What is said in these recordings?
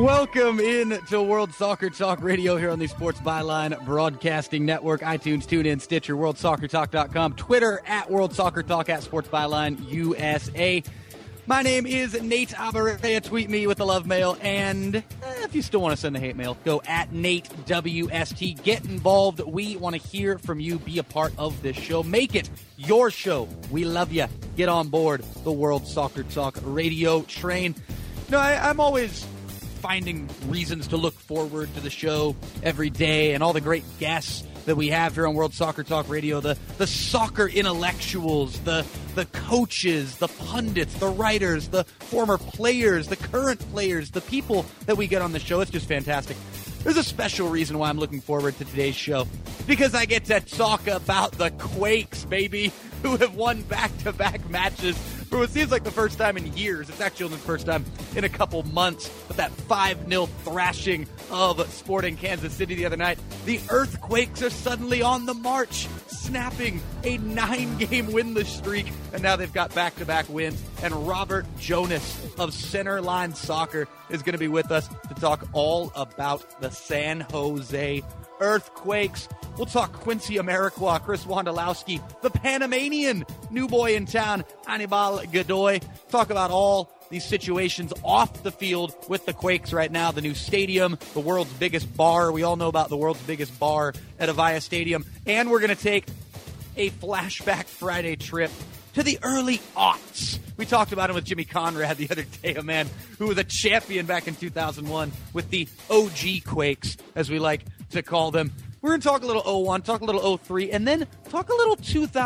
Welcome in to World Soccer Talk Radio here on the Sports Byline Broadcasting Network, iTunes, TuneIn, Stitcher, WorldSoccerTalk.com, Twitter at World Soccer Talk, at Sports Byline USA. My name is Nate Abarea. Tweet me with the love mail, and if you still want to send the hate mail, go at Nate WST. Get involved. We want to hear from you. Be a part of this show. Make it your show. We love you. Get on board the World Soccer Talk Radio train. No, I'm always finding reasons to look forward to the show every day and all the great guests that we have here on World Soccer Talk Radio, the soccer intellectuals, the coaches, the pundits, the writers, the former players, the current players, the people that we get on the show. It's just fantastic. There's a special reason why I'm looking forward to today's show, because I get to talk about the Quakes, baby, who have won back-to-back matches for what seems like the first time in years. It's actually only the first time in a couple months, but that 5-0 thrashing of Sporting Kansas City the other night. The Earthquakes are suddenly on the march, snapping a 9-game winless streak, and now they've got back-to-back wins. And Robert Jonas of Centerline Soccer is going to be with us to talk all about the San Jose Earthquakes. We'll talk Quincy Amarikwa, Chris Wondolowski, the Panamanian new boy in town, Anibal Godoy. Talk about all these situations off the field with the Quakes right now. The new stadium, the world's biggest bar. We all know about the world's biggest bar at Avaya Stadium. And we're going to take a Flashback Friday trip to the early aughts. We talked about him with Jimmy Conrad the other day, a man who was a champion back in 2001 with the OG Quakes, as we like to call them. We're going to talk a little 01, talk a little 03, and then talk a little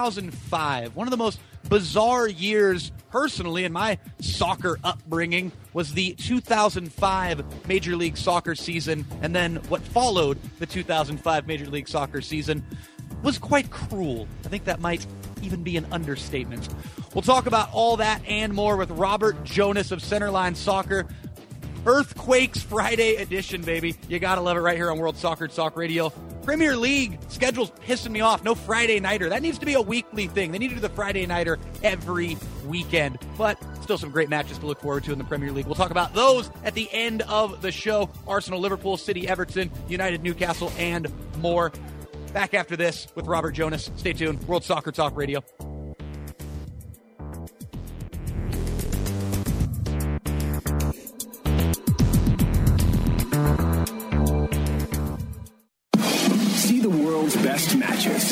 2005. One of the most bizarre years, personally, in my soccer upbringing was the 2005 Major League Soccer season, and then what followed the 2005 Major League Soccer season was quite cruel. I think that might even be an understatement. We'll talk about all that and more with Robert Jonas of Centerline Soccer. Earthquakes Friday edition, baby. You gotta love it right here on World Soccer Talk Radio. Premier League schedule's pissing me off. No Friday nighter. That needs to be a weekly thing. They need to do the Friday nighter every weekend. But still some great matches to look forward to in the Premier League. We'll talk about those at the end of the show. Arsenal, Liverpool, City, Everton, United, Newcastle, and more. Back after this with Robert Jonas. Stay tuned. World Soccer Talk Radio. See the world's best matches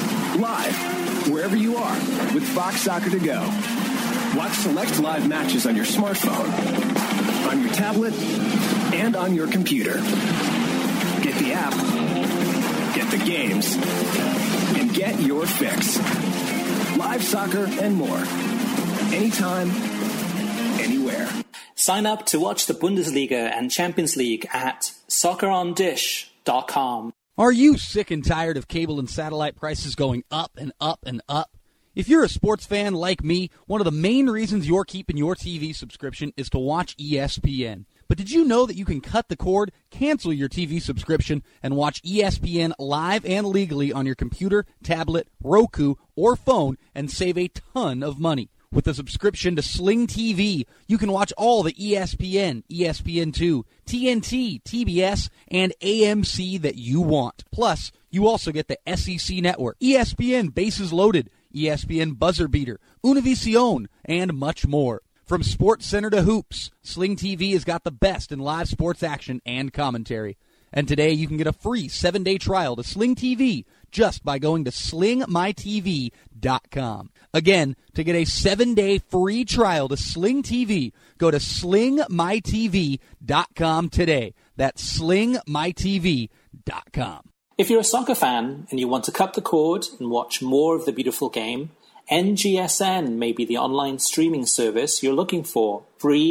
live wherever you are with Fox Soccer to go. Watch select live matches on your smartphone, on your tablet, and on your computer. Get the app, get the games, and get your fix. Live soccer and more. Anytime, anywhere. Sign up to watch the Bundesliga and Champions League at soccerondish.com. Are you sick and tired of cable and satellite prices going up and up and up? If you're a sports fan like me, one of the main reasons you're keeping your TV subscription is to watch ESPN. But did you know that you can cut the cord, cancel your TV subscription, and watch ESPN live and legally on your computer, tablet, Roku, or phone and save a ton of money? With a subscription to Sling TV, you can watch all the ESPN, ESPN2, TNT, TBS, and AMC that you want. Plus, you also get the SEC Network, ESPN Bases Loaded, ESPN Buzzer Beater, Univision, and much more. From Sports Center to Hoops, Sling TV has got the best in live sports action and commentary. And today you can get a free 7-day trial to Sling TV just by going to slingmytv.com. Again, to get a 7-day free trial to Sling TV, go to slingmytv.com today. That's slingmytv.com. If you're a soccer fan and you want to cut the cord and watch more of the beautiful game, NGSN may be the online streaming service you're looking for.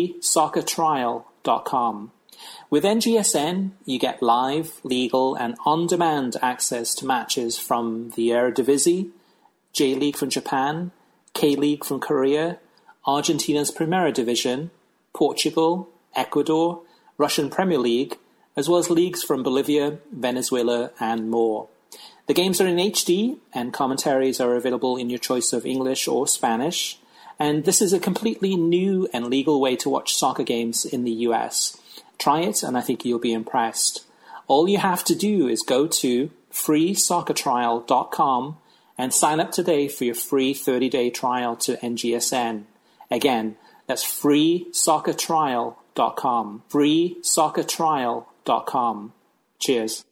FreeSoccerTrial.com. With NGSN, you get live, legal, and on-demand access to matches from the Eredivisie, J-League from Japan, K-League from Korea, Argentina's Primera Division, Portugal, Ecuador, Russian Premier League, as well as leagues from Bolivia, Venezuela, and more. The games are in HD, and commentaries are available in your choice of English or Spanish, and this is a completely new and legal way to watch soccer games in the US. Try it, and I think you'll be impressed. All you have to do is go to freesoccertrial.com and sign up today for your free 30-day trial to NGSN. Again, that's freesoccertrial.com. freesoccertrial.com. Cheers.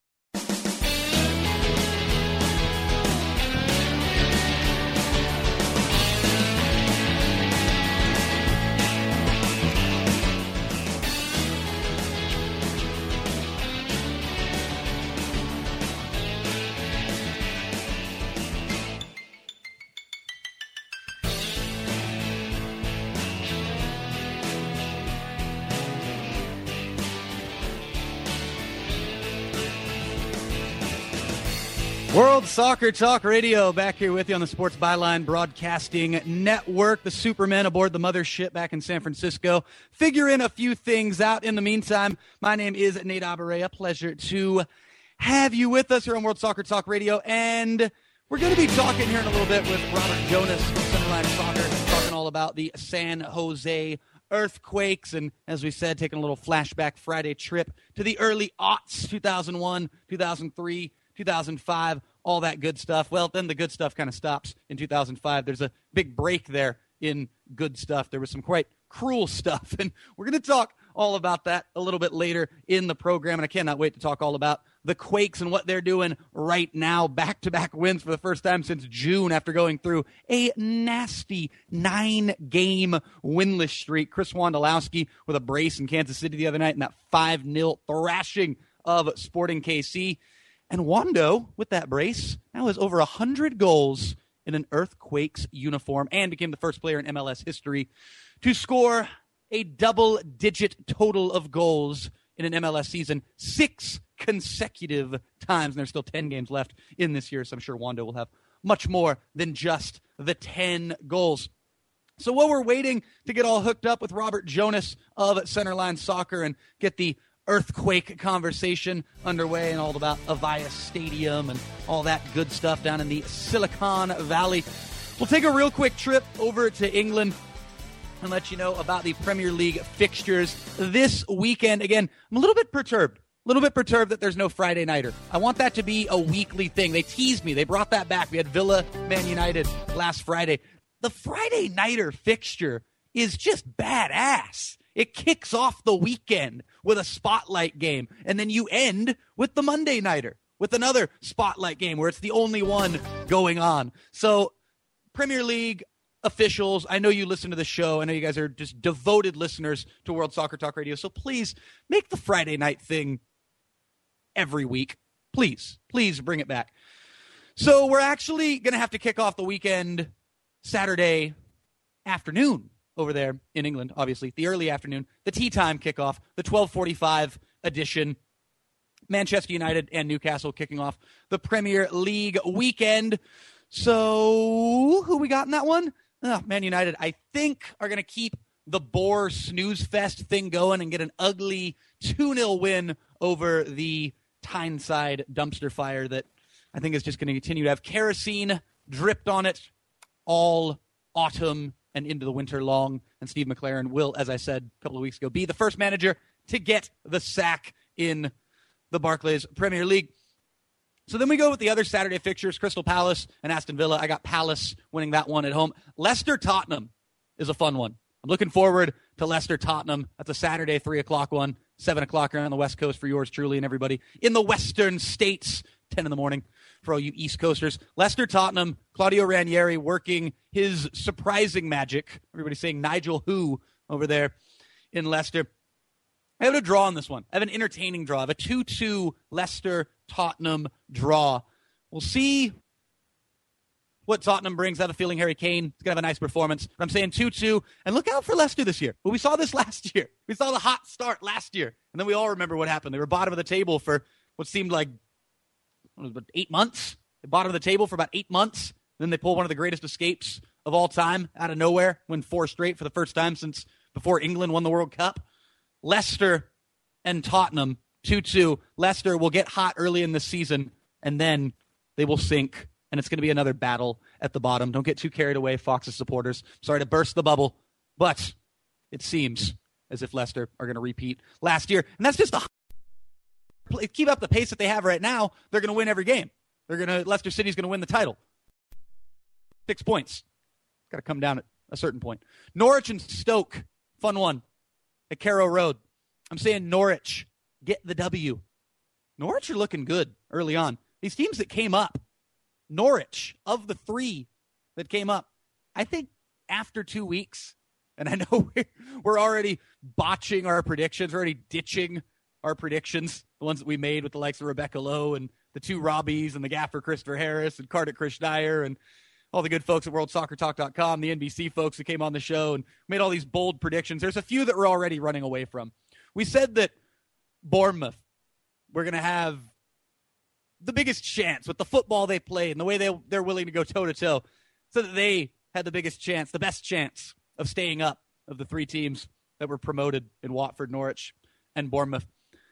World Soccer Talk Radio, back here with you on the Sports Byline Broadcasting Network. The Supermen aboard the mothership back in San Francisco, figuring a few things out. In the meantime, my name is Nate Abaurrea. Pleasure to have you with us here on World Soccer Talk Radio. And we're going to be talking here in a little bit with Robert Jonas from Centerline Soccer, talking all about the San Jose Earthquakes. And as we said, taking a little flashback Friday trip to the early aughts, 2001, 2003, 2005, all that good stuff. Well, then the good stuff kind of stops in 2005. There's a big break there in good stuff. There was some quite cruel stuff, and we're going to talk all about that a little bit later in the program, and I cannot wait to talk all about the Quakes and what they're doing right now. Back-to-back wins for the first time since June after going through a nasty 9-game winless streak. Chris Wondolowski with a brace in Kansas City the other night in that 5-0 thrashing of Sporting KC. And Wando, with that brace, now has over 100 goals in an Earthquakes uniform and became the first player in MLS history to score a double-digit total of goals in an MLS season 6 consecutive times. And there's still 10 games left in this year, so I'm sure Wando will have much more than just the 10 goals. So while we're waiting to get all hooked up with Robert Jonas of Centerline Soccer and get the Earthquake conversation underway and all about Avaya Stadium and all that good stuff down in the Silicon Valley, we'll take a real quick trip over to England and let you know about the Premier League fixtures this weekend. Again, I'm a little bit perturbed that there's no Friday nighter. I want that to be a weekly thing. They teased me. They brought that back. We had Villa, Man United last Friday. The Friday nighter fixture is just badass. It kicks off the weekend with a spotlight game, and then you end with the Monday nighter with another spotlight game where it's the only one going on. So Premier League officials, I know you listen to the show. I know you guys are just devoted listeners to World Soccer Talk Radio, so please make the Friday night thing every week. Please bring it back. So we're actually going to have to kick off the weekend Saturday afternoon over there in England, obviously, the early afternoon, the tea time kickoff, the 12:45 edition. Manchester United and Newcastle kicking off the Premier League weekend. So who we got in that one? Man United, I think, are going to keep the Boer snooze fest thing going and get an ugly 2-0 win over the Tyneside dumpster fire that I think is just going to continue to have kerosene dripped on it all autumn and into the winter long. And Steve McLaren will, as I said a couple of weeks ago, be the first manager to get the sack in the Barclays Premier League. So then we go with the other Saturday fixtures, Crystal Palace and Aston Villa. I got Palace winning that one at home. Leicester-Tottenham is a fun one. I'm looking forward to Leicester-Tottenham. That's a Saturday 3 o'clock one, 7 o'clock around the West Coast for yours truly and everybody in the Western States, 10 in the morning for all you East Coasters. Leicester-Tottenham, Claudio Ranieri working his surprising magic. Everybody's saying Nigel Who over there in Leicester. I have a draw on this one. I have an entertaining draw. I have a 2-2 Leicester-Tottenham draw. We'll see what Tottenham brings. I have a feeling Harry Kane is going to have a nice performance. But I'm saying 2-2. And look out for Leicester this year. Well, we saw this last year. We saw the hot start last year. And then we all remember what happened. They were bottom of the table for what seemed like 8 months. They bottom of the table for about 8 months. Then they pull one of the greatest escapes of all time out of nowhere. Win 4 straight for the first time since before England won the World Cup. Leicester and Tottenham, 2-2. Leicester will get hot early in the season, and then they will sink, and it's going to be another battle at the bottom. Don't get too carried away, Fox's supporters. Sorry to burst the bubble, but it seems as if Leicester are going to repeat last year. And that's just keep up the pace that they have right now, they're going to win every game. Leicester City's going to win the title. 6 points. Got to come down at a certain point. Norwich and Stoke, fun one at Carrow Road. I'm saying Norwich, get the W. Norwich are looking good early on. These teams that came up, Norwich, of the 3 that came up, I think after 2 weeks, and I know we're already botching our predictions, we're already ditching our predictions, the ones that we made with the likes of Rebecca Lowe and the 2 Robbies and the gaffer Christopher Harris and Kartik Krishnaiyer and all the good folks at WorldSoccerTalk.com, the NBC folks who came on the show and made all these bold predictions. There's a few that we're already running away from. We said that Bournemouth, we're going to have the biggest chance with the football they play and the way they're willing to go toe-to-toe, so that they had the biggest chance, the best chance of staying up of the 3 teams that were promoted in Watford, Norwich, and Bournemouth.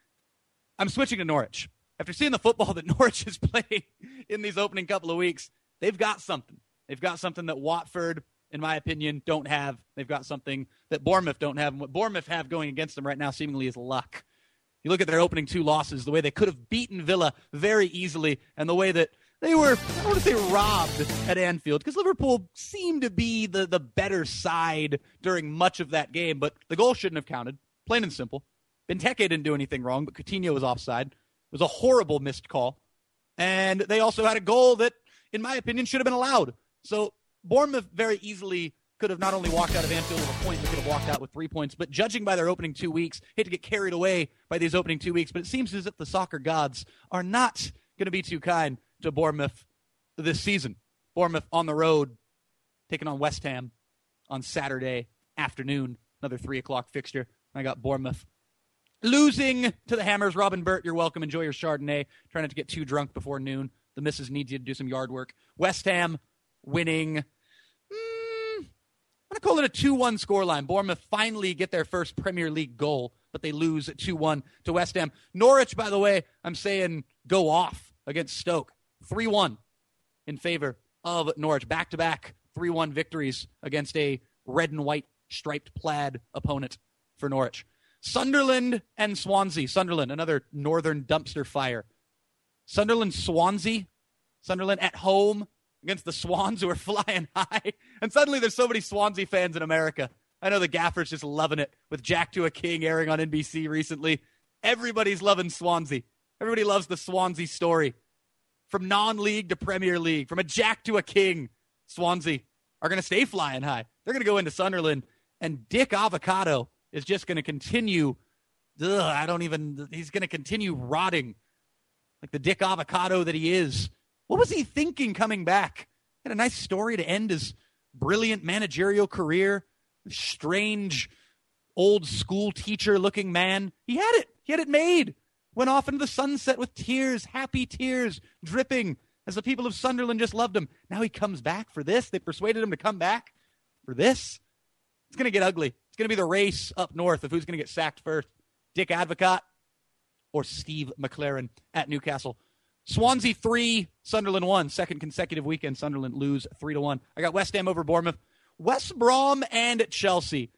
I'm switching to Norwich. After seeing the football that Norwich is playing in these opening couple of weeks, they've got something. They've got something that Watford, in my opinion, don't have. They've got something that Bournemouth don't have. And what Bournemouth have going against them right now seemingly is luck. You look at their opening 2 losses, the way they could have beaten Villa very easily, and the way that they were, I don't want to say robbed at Anfield, because Liverpool seemed to be the better side during much of that game, but the goal shouldn't have counted, plain and simple. Benteke didn't do anything wrong, but Coutinho was offside. It was a horrible missed call. And they also had a goal that, in my opinion, should have been allowed. So Bournemouth very easily could have not only walked out of Anfield with a point, but could have walked out with 3 points. But judging by their opening 2 weeks, hate to get carried away by these opening 2 weeks, but it seems as if the soccer gods are not going to be too kind to Bournemouth this season. Bournemouth on the road, taking on West Ham on Saturday afternoon, another 3 o'clock fixture. I got Bournemouth losing to the Hammers. Robin Burt, you're welcome. Enjoy your Chardonnay. Try not to get too drunk before noon. The missus needs you to do some yard work. West Ham winning. I'm going to call it a 2-1 scoreline. Bournemouth finally get their first Premier League goal, but they lose 2-1 to West Ham. Norwich, by the way, I'm saying go off against Stoke. 3-1 in favor of Norwich. Back-to-back 3-1 victories against a red and white striped plaid opponent for Norwich. Sunderland and Swansea. Sunderland, another northern dumpster fire. Swansea. Sunderland at home against the Swans, who are flying high. And suddenly there's so many Swansea fans in America. I know the gaffer's just loving it with Jack to a King airing on NBC recently. Everybody's loving Swansea. Everybody loves the Swansea story. From non-league to Premier League, from a Jack to a King, Swansea are going to stay flying high. They're going to go into Sunderland, and Dick Avocado is just going to continue. He's going to continue rotting like the Dick Avocado that he is. What was he thinking coming back? Had a nice story to end his brilliant managerial career. Strange, old school teacher-looking man. He had it. He had it made. Went off into the sunset with tears, happy tears, dripping as the people of Sunderland just loved him. Now he comes back for this. They persuaded him to come back for this. It's going to get ugly. It's going to be the race up north of who's going to get sacked first. Dick Advocat or Steve McLaren at Newcastle. Swansea 3, Sunderland 1. Second consecutive weekend, Sunderland lose 3-1. I got West Ham over Bournemouth. West Brom and Chelsea.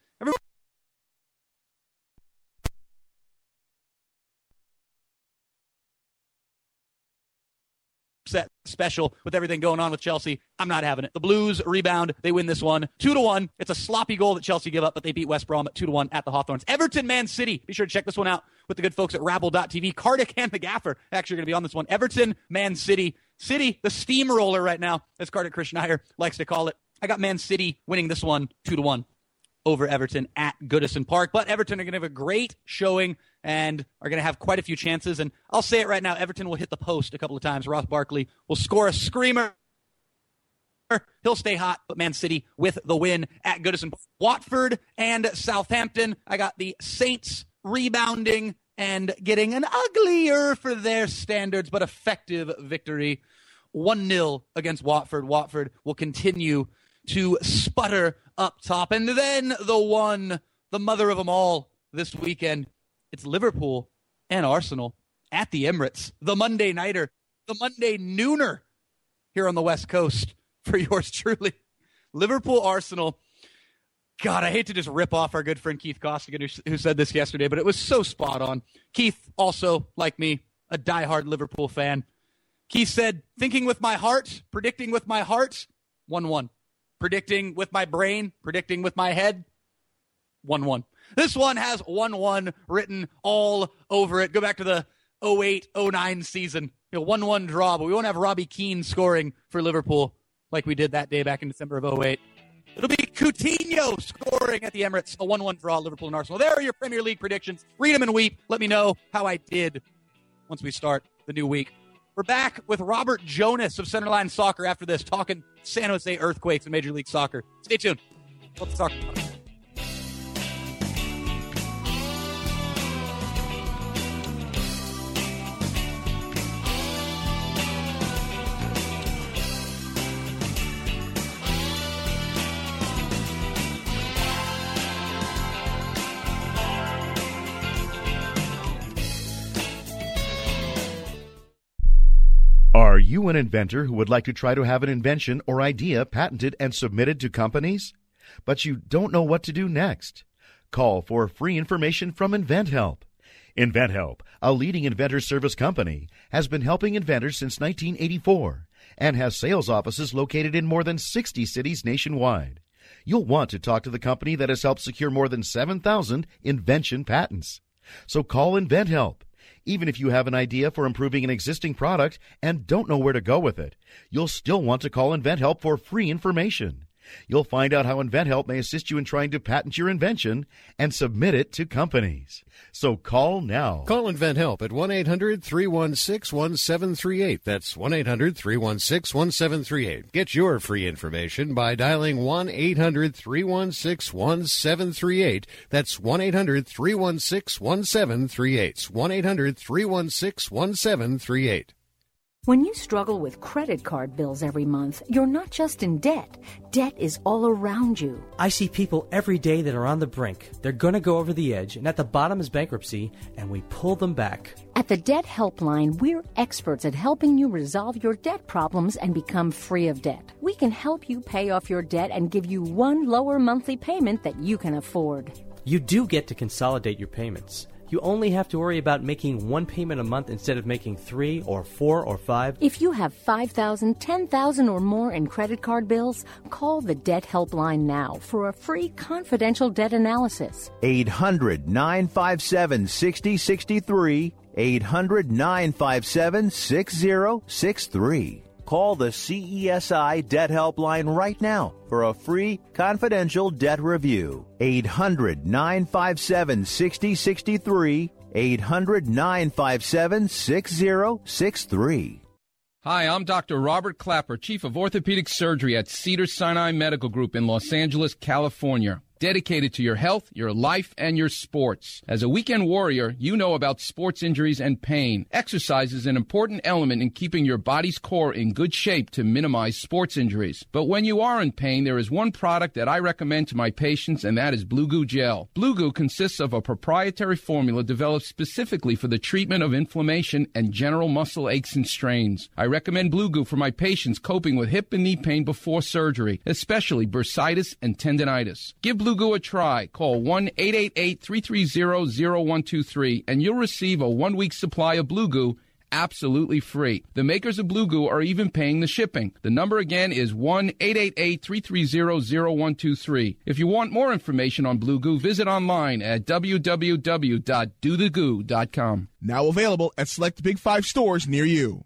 Set special with everything going on with Chelsea. I'm not having it. The Blues rebound. They win this one 2-1. It's a sloppy goal that Chelsea give up, but they beat West Brom at 2-1 at the Hawthorns. Everton, Man City. Be sure to check this one out with the good folks at Rabble.tv. Kartik and the Gaffer actually going to be on this one. Everton, Man City. City, the steamroller right now, as Kartik Krishnaiyer likes to call it. I got Man City winning this one 2-1 over Everton at Goodison Park. But Everton are going to have a great showing and are going to have quite a few chances. And I'll say it right now, Everton will hit the post a couple of times. Ross Barkley will score a screamer. He'll stay hot, but Man City with the win at Goodison Park. Watford and Southampton. I got the Saints rebounding and getting an uglier for their standards, but effective victory. 1-0 against Watford. Watford will continue to sputter up top. And then the mother of them all this weekend, it's Liverpool and Arsenal at the Emirates. The Monday nighter, the Monday nooner here on the West Coast for yours truly. Liverpool, Arsenal. God, I hate to just rip off our good friend Keith Costigan, who said this yesterday, but it was so spot on. Keith, also, like me, a diehard Liverpool fan. Keith said, thinking with my heart, predicting with my heart, 1-1. Predicting with my brain, predicting with my head, 1-1. This one has 1-1 written all over it. Go back to the 08-09 season. 1-1 draw, but we won't have Robbie Keane scoring for Liverpool like we did that day back in December of 08. It'll be Coutinho scoring at the Emirates. A 1-1 draw, Liverpool and Arsenal. There are your Premier League predictions. Read them and weep. Let me know how I did once we start the new week. We're back with Robert Jonas of Centerline Soccer after this, talking San Jose Earthquakes in Major League Soccer. Stay tuned. Let's talk. Are you an inventor who would like to try to have an invention or idea patented and submitted to companies, but you don't know what to do next? Call for free information from InventHelp. InventHelp, a leading inventor service company, has been helping inventors since 1984 and has sales offices located in more than 60 cities nationwide. You'll want to talk to the company that has helped secure more than 7,000 invention patents. So call InventHelp. Even if you have an idea for improving an existing product and don't know where to go with it, you'll still want to call InventHelp for free information. You'll find out how InventHelp may assist you in trying to patent your invention and submit it to companies. So call now. Call InventHelp at 1-800-316-1738. That's 1-800-316-1738. Get your free information by dialing 1-800-316-1738. That's 1-800-316-1738. 1-800-316-1738. When you struggle with credit card bills every month, you're not just in debt. Debt is all around you. I see people every day that are on the brink. They're going to go over the edge, and at the bottom is bankruptcy, and we pull them back. At the Debt Helpline, we're experts at helping you resolve your debt problems and become free of debt. We can help you pay off your debt and give you one lower monthly payment that you can afford. You do get to consolidate your payments. You only have to worry about making one payment a month instead of making 3 or 4 or 5. If you have $5,000, $10,000 or more in credit card bills, call the Debt Helpline now for a free confidential debt analysis. 800-957-6063. 800-957-6063. Call the CESI Debt Helpline right now for a free confidential debt review. 800-957-6063. 800-957-6063. Hi, I'm Dr. Robert Clapper, Chief of Orthopedic Surgery at Cedars-Sinai Medical Group in Los Angeles, California. Dedicated to your health, your life, and your sports. As a weekend warrior, you know about sports injuries and pain. Exercise is an important element in keeping your body's core in good shape to minimize sports injuries. But when you are in pain, there is one product that I recommend to my patients, and that is Blue Goo Gel. Blue Goo consists of a proprietary formula developed specifically for the treatment of inflammation and general muscle aches and strains. I recommend Blue Goo for my patients coping with hip and knee pain before surgery, especially bursitis and tendinitis. Give Blue Goo a try. Call 1-888-330-0123 and you'll receive a 1-week supply of Blue Goo absolutely free. The makers of Blue Goo are even paying the shipping. The number again is 1-888-330-0123. If you want more information on Blue Goo, visit online at www.dothegoo.com. Now available at select Big 5 stores near you.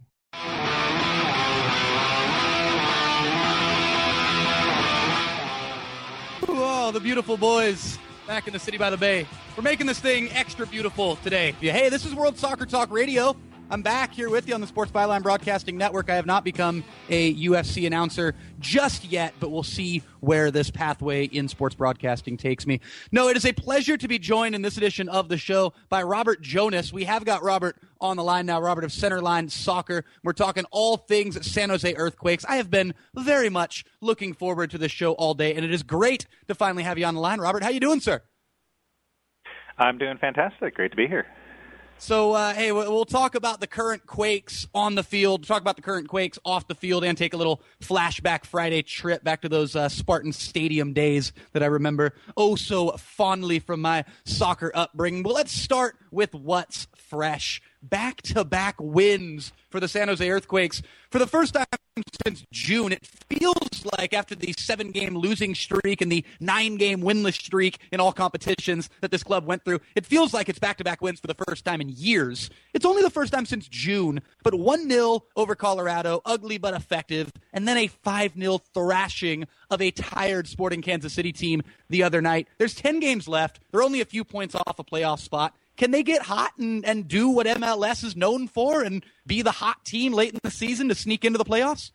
Oh, the beautiful boys back in the city by the bay. We're making this thing extra beautiful today. Hey, this is World Soccer Talk Radio. I'm back here with you on the Sports Byline Broadcasting Network. I have not become a UFC announcer just yet, but we'll see where this pathway in sports broadcasting takes me. No, it is a pleasure to be joined in this edition of the show by Robert Jonas. We have got Robert on the line now, Robert of Centerline Soccer. We're talking all things San Jose Earthquakes. I have been very much looking forward to this show all day, and it is great to finally have you on the line. Robert, how you doing, sir? I'm doing fantastic. Great to be here. So, hey, we'll talk about the current Quakes on the field, talk about the current Quakes off the field, and take a little flashback Friday trip back to those Spartan Stadium days that I remember oh so fondly from my soccer upbringing. But let's start with what's fresh. Back-to-back wins for the San Jose Earthquakes. For the first time since June, it feels like after the 7-game losing streak and the 9-game winless streak in all competitions that this club went through, it feels like it's back-to-back wins for the first time in years. It's only the first time since June, but 1-0 over Colorado, ugly but effective, and then a 5-0 thrashing of a tired Sporting Kansas City team the other night. There's 10 games left. They're only a few points off a playoff spot. Can they get hot and do what MLS is known for and be the hot team late in the season to sneak into the playoffs?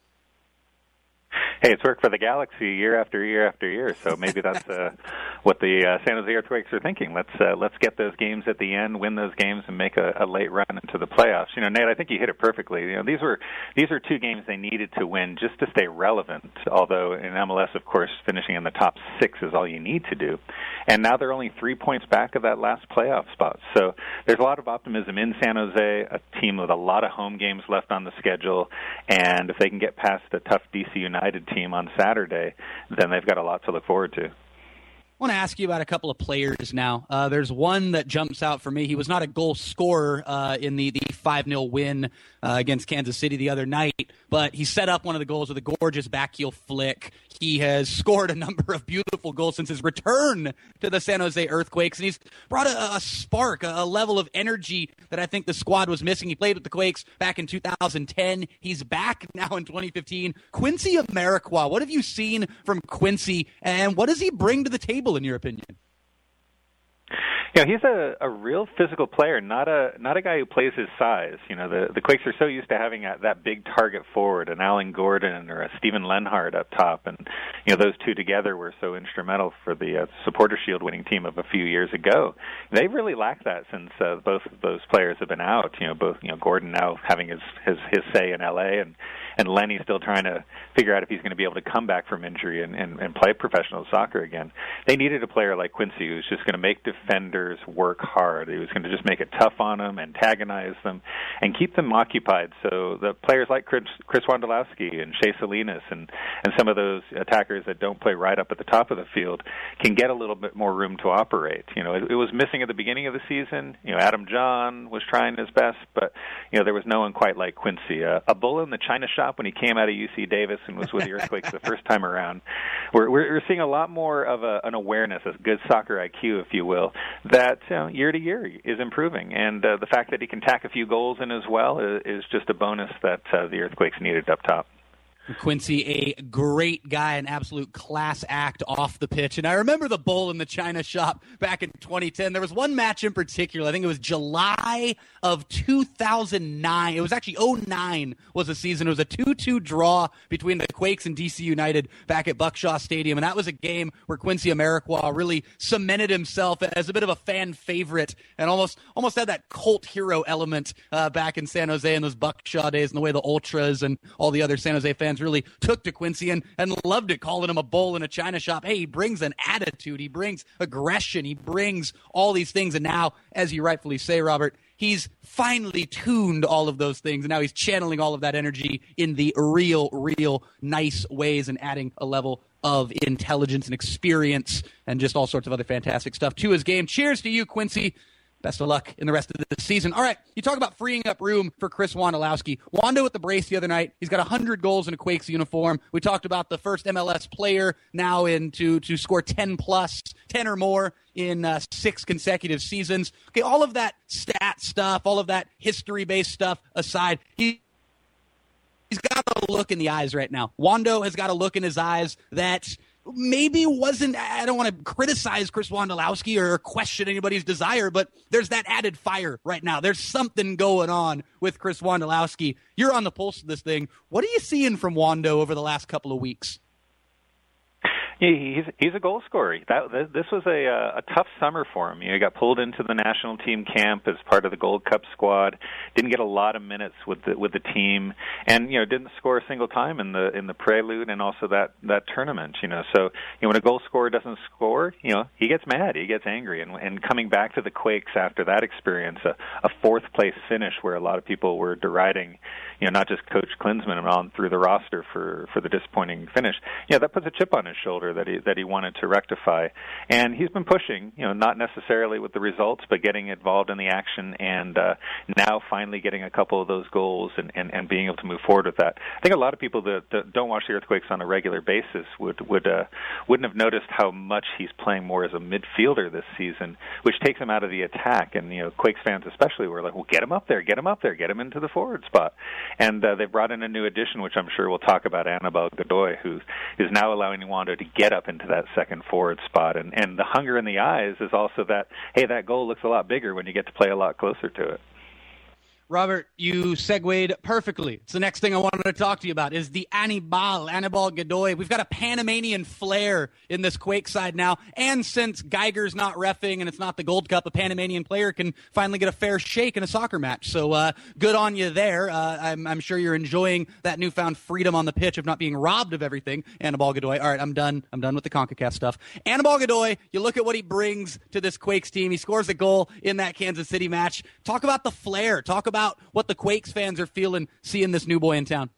Hey, it's worked for the Galaxy year after year after year, so maybe that's what the San Jose Earthquakes are thinking. Let's get those games at the end, win those games, and make a late run into the playoffs. You know, Nate, I think you hit it perfectly. You know, these are 2 games they needed to win just to stay relevant. Although in MLS, of course, finishing in the top 6 is all you need to do. And now they're only 3 points back of that last playoff spot. So there's a lot of optimism in San Jose, a team with a lot of home games left on the schedule, and if they can get past the tough DC United team on Saturday, then they've got a lot to look forward to. I want to ask you about a couple of players now. There's one that jumps out for me. He was not a goal scorer in the 5-0 win against Kansas City the other night, but he set up one of the goals with a gorgeous backheel flick. He has scored a number of beautiful goals since his return to the San Jose Earthquakes, and he's brought a spark, a level of energy that I think the squad was missing. He played with the Quakes back in 2010. He's back now in 2015. Quincy Amarikwa, what have you seen from Quincy, and what does he bring to the table, in your opinion? You know, he's a real physical player, not a guy who plays his size. You know, the Quakes are so used to having that big target forward, an Alan Gordon or a Steven Lenhart up top, and you know those two together were so instrumental for the Supporter Shield winning team of a few years ago. They really lacked that since both of those players have been out. You know, Gordon now having his say in LA, and Lenny still trying to figure out if he's going to be able to come back from injury and play professional soccer again. They needed a player like Quincy who's just going to make defenders work hard. He was going to just make it tough on them, antagonize them, and keep them occupied. So the players like Chris Wondolowski and Shea Salinas and some of those attackers that don't play right up at the top of the field can get a little bit more room to operate. You know, it was missing at the beginning of the season. You know, Adam John was trying his best, but you know there was no one quite like Quincy. A bull in the china shop when he came out of UC Davis and was with the Earthquakes the first time around. We're seeing a lot more of an awareness, a good soccer IQ, if you will, that year to year is improving. And the fact that he can tack a few goals in as well is just a bonus that the Earthquakes needed up top. Quincy, a great guy, an absolute class act off the pitch. And I remember the bull in the china shop back in 2010. There was one match in particular. I think it was July of 2009. It was actually 2009 was the season. It was a 2-2 draw between the Quakes and DC United back at Buckshaw Stadium. And that was a game where Quincy Amarikwa really cemented himself as a bit of a fan favorite and almost had that cult hero element back in San Jose in those Buckshaw days and the way the Ultras and all the other San Jose fans really took to Quincy and loved it, calling him a bull in a china shop. Hey, he brings an attitude. He brings aggression. He brings all these things. And now, as you rightfully say, Robert, he's finally tuned all of those things. And now he's channeling all of that energy in the real nice ways and adding a level of intelligence and experience and just all sorts of other fantastic stuff to his game. Cheers to you, Quincy. Best of luck in the rest of the season. All right, you talk about freeing up room for Chris Wondolowski. Wando with the brace the other night. He's got 100 goals in a Quakes uniform. We talked about the first MLS player now to score 10 or more in 6 consecutive seasons. Okay, all of that stat stuff, all of that history-based stuff aside, he's got a look in the eyes right now. Wando has got a look in his eyes that maybe wasn't, I don't want to criticize Chris Wondolowski or question anybody's desire, but there's that added fire right now. There's something going on with Chris Wondolowski. You're on the pulse of this thing. What are you seeing from Wando over the last couple of weeks? He's a goal scorer. This was a tough summer for him. He got pulled into the national team camp as part of the Gold Cup squad. Didn't get a lot of minutes with the team, and didn't score a single time in the prelude and also that tournament. So when a goal scorer doesn't score, he gets mad, he gets angry, and coming back to the Quakes after that experience, a fourth place finish where a lot of people were deriding, not just Coach Klinsmann and on through the roster for the disappointing finish. That puts a chip on his shoulder that he wanted to rectify, and he's been pushing. Not necessarily with the results, but getting involved in the action, and now finally getting a couple of those goals and being able to move forward with that. I think a lot of people that don't watch the Earthquakes on a regular basis wouldn't have noticed how much he's playing more as a midfielder this season, which takes him out of the attack. And Quakes fans especially were like, well, get him up there, get him into the forward spot. And they brought in a new addition, which I'm sure we'll talk about, Anibal Godoy, who is now allowing Wando to get up into that second forward spot. And the hunger in the eyes is also that, hey, that goal looks a lot bigger when you get to play a lot closer to it. Robert, you segued perfectly. It's the next thing I wanted to talk to you about is the Anibal Godoy. We've got a Panamanian flair in this Quake side now. And since Geiger's not reffing and it's not the Gold Cup, a Panamanian player can finally get a fair shake in a soccer match. So good on you there. I'm sure you're enjoying that newfound freedom on the pitch of not being robbed of everything. Anibal Godoy. All right, I'm done with the CONCACAF stuff. Anibal Godoy, you look at what he brings to this Quakes team. He scores a goal in that Kansas City match. Talk about the flair. Talk about what the Quakes fans are feeling seeing this new boy in town.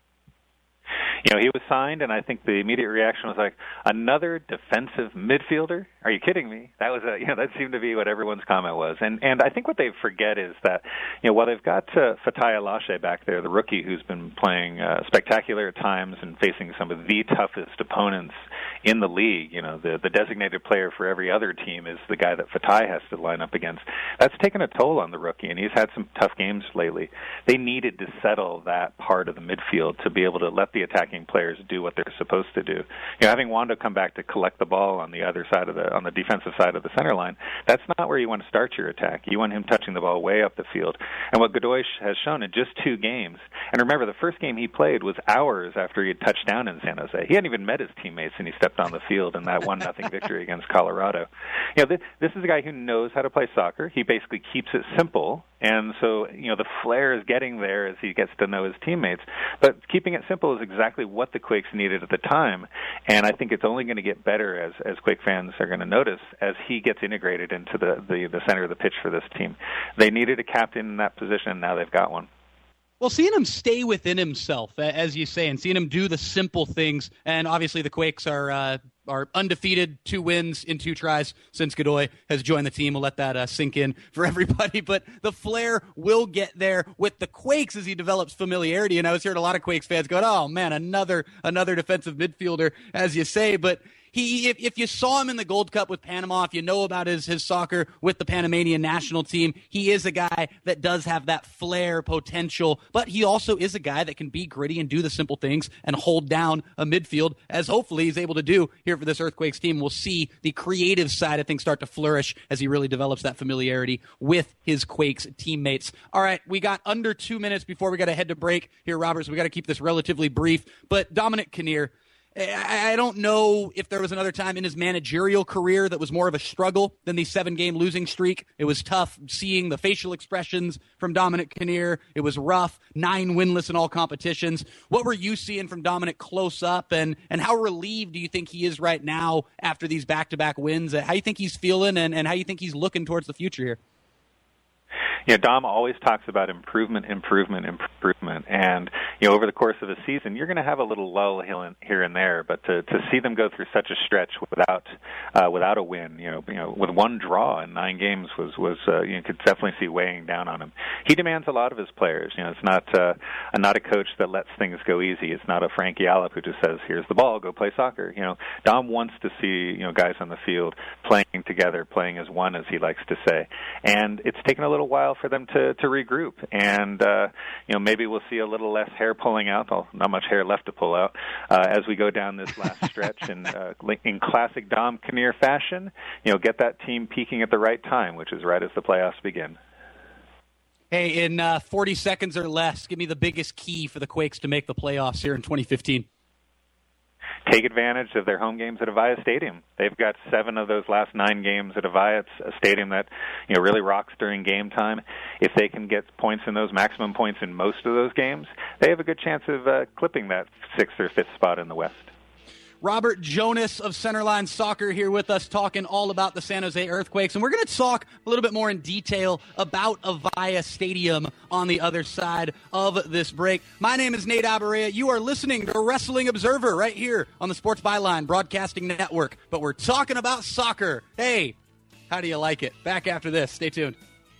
He was signed, and I think the immediate reaction was like, another defensive midfielder? Are you kidding me? That was that seemed to be what everyone's comment was. And I think what they forget is that, while they've got Fatai Alashe back there, the rookie who's been playing spectacular at times and facing some of the toughest opponents in the league, the designated player for every other team is the guy that Fatai has to line up against. That's taken a toll on the rookie, and he's had some tough games lately. They needed to settle that part of the midfield to be able to let the attacking players do what they're supposed to do. Having Wando come back to collect the ball on the other side on the defensive side of the center line, that's not where you want to start your attack. You want him touching the ball way up the field. And what Godoy has shown in just 2 games, and remember, the first game he played was hours after he had touched down in San Jose. He hadn't even met his teammates, and he stepped on the field in that 1-0 victory against Colorado. This is a guy who knows how to play soccer. He basically keeps it simple. And so, the flair is getting there as he gets to know his teammates. But keeping it simple is exactly what the Quakes needed at the time. And I think it's only going to get better as Quake fans are going to notice as he gets integrated into the center of the pitch for this team. They needed a captain in that position, and now they've got one. Well, seeing him stay within himself, as you say, and seeing him do the simple things, and obviously the Quakes are undefeated, 2 wins in 2 tries since Godoy has joined the team. We'll let that sink in for everybody, but the flair will get there with the Quakes as he develops familiarity, and I was hearing a lot of Quakes fans going, oh man, another defensive midfielder, as you say, but if you saw him in the Gold Cup with Panama, if you know about his soccer with the Panamanian national team, he is a guy that does have that flair potential, but he also is a guy that can be gritty and do the simple things and hold down a midfield, as hopefully he's able to do here for this Earthquakes team. We'll see the creative side of things start to flourish as he really develops that familiarity with his Quakes teammates. All right, we got under 2 minutes before we got to head to break here, Robert, so we got to keep this relatively brief, but Dominic Kinnear, I don't know if there was another time in his managerial career that was more of a struggle than the 7-game losing streak. It was tough seeing the facial expressions from Dominic Kinnear. It was rough, 9 winless in all competitions. What were you seeing from Dominic close up, and how relieved do you think he is right now after these back-to-back wins? How do you think he's feeling, and how do you think he's looking towards the future here? Dom always talks about improvement. And, over the course of a season, you're going to have a little lull here and there, but to see them go through such a stretch without a win, with 1 draw in 9 games was you could definitely see weighing down on him. He demands a lot of his players. It's not a coach that lets things go easy. It's not a Frankie Allop who just says, here's the ball, go play soccer. Dom wants to see, guys on the field playing together, playing as one, as he likes to say. And it's taken a little while for them to regroup, and maybe we'll see a little less hair pulling out. Not much hair left to pull out as we go down this last stretch. And in classic Dom Kinnear fashion, get that team peaking at the right time, which is right as the playoffs begin. Hey, in 40 seconds or less, give me the biggest key for the Quakes to make the playoffs here in 2015. take advantage of their home games at Avaya Stadium. They've got 7 of those last 9 games at Avaya. It's a stadium that really rocks during game time. If they can get points in those, maximum points in most of those games, they have a good chance of clipping that 6th or 5th spot in the West. Robert Jonas of Centerline Soccer here with us, talking all about the San Jose Earthquakes. And we're going to talk a little bit more in detail about Avaya Stadium on the other side of this break. My name is Nate Abarea. You are listening to Wrestling Observer right here on the Sports Byline Broadcasting Network. But we're talking about soccer. Hey, how do you like it? Back after this. Stay tuned.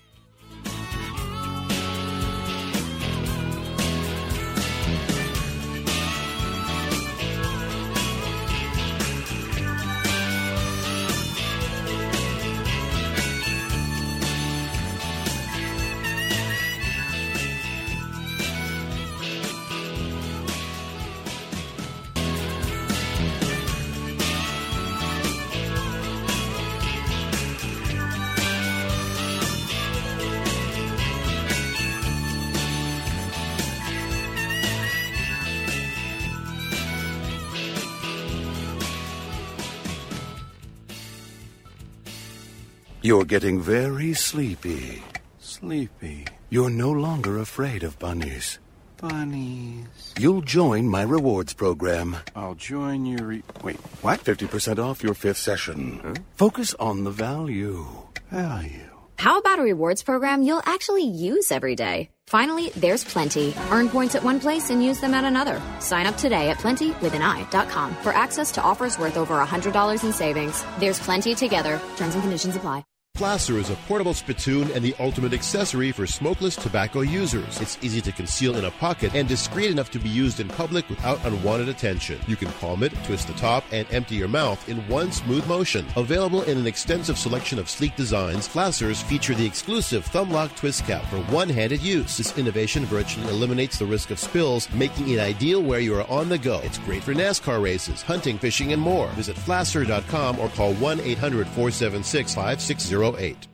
You're getting very sleepy. Sleepy. You're no longer afraid of bunnies. Bunnies. You'll join my rewards program. I'll join your... Wait, what? 50% off your 5th session. Huh? Focus on the value. Value. How about a rewards program you'll actually use every day? Finally, there's Plenty. Earn points at one place and use them at another. Sign up today at plentywithani.com for access to offers worth over $100 in savings. There's Plenty together. Terms and conditions apply. Flasser is a portable spittoon and the ultimate accessory for smokeless tobacco users. It's easy to conceal in a pocket and discreet enough to be used in public without unwanted attention. You can palm it, twist the top, and empty your mouth in one smooth motion. Available in an extensive selection of sleek designs, Flassers feature the exclusive thumb lock twist cap for one-handed use. This innovation virtually eliminates the risk of spills, making it ideal where you are on the go. It's great for NASCAR races, hunting, fishing, and more. Visit Flasser.com or call 1-800-476-5608.